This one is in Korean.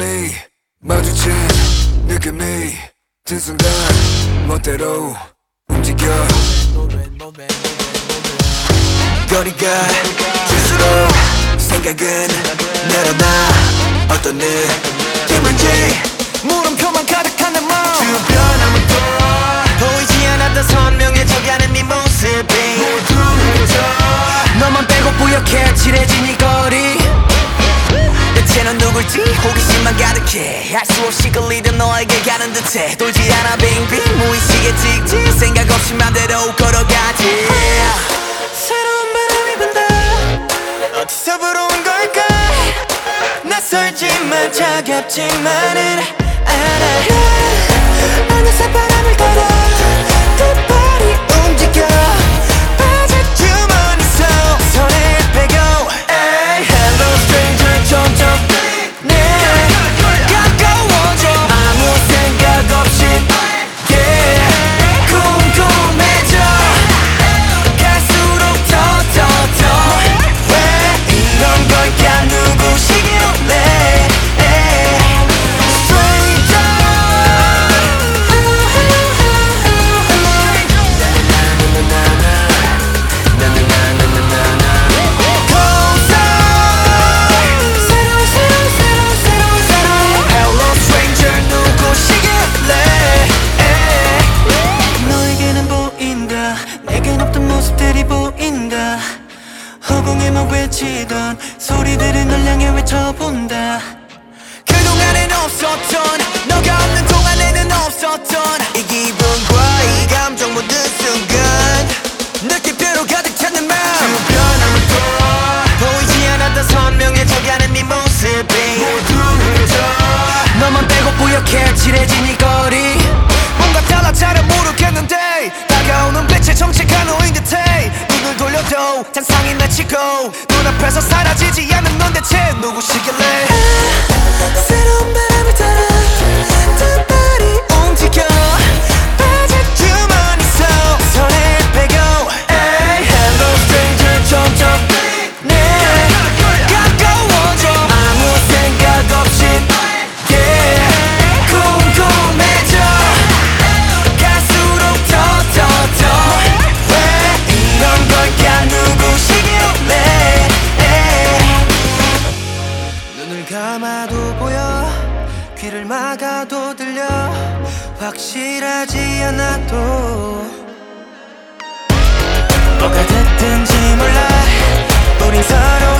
우연히 마주친 느낌이 든 순간 멋대로 움직여 거리가 질수록 생각은 늘어나 어떤 느낌인지 물음표만 가득한 내 맘 주변 아무도 보이지 않았던 선명해져가는 네 모습이 모두 흩어 너만 빼고 뿌옇게 칠해진 이 거리 대체는 누굴지 호기심만 가득해 할 수 없이 끌리던 너에게 가는 듯해 돌지 않아 빙빙 무의식에 찍지 생각 없이 맘대로 걸어가지 새로운 바람이 분다 어디서 불어온 걸까 낯설지만 차갑지만은 알아 어느새 바람을 따라 두 발이 움직여 빠질 주머니 속 손에 빼고 Hey, hello stranger 점점 내 가까워져 아무 생각 없이 yeah, 궁금해져 갈수록 더 왜 이런 걸까 누구시길래 허공에만 외치던 소리들은 널 향해 외쳐본다 그동안엔 없었던 너가 없는 동안에는 없었던 이 기분과 이 감정 모든 순간 느낌표로 가득 찬 내 맘 주변 아무도 보이지 않았던 선명해져가는 네 모습이 모두 흩어 너만 빼고 뿌옇게 칠해진 이 거리 뭔가 달라 잘은 모르겠는데 다가오는 빛에 정체가 너인 듯해 눈을 돌려도 잔상이 맺히고 눈앞에서 사라지지 않는 넌 대체 누구시길래 새로운 바람을 따라 두 발이 움직여 빠질 주머니 속 손에 빼고 Hey, hello stranger 점점 내 가까워져 아무 생각 없이 yeah, 궁금해져 갈수록 더 왜 이런 걸까 누구시길래 눈을 감아도 보여 귀를 막아도 들려 확실하지 않아도 뭐가 됐든지 몰라 우린 서로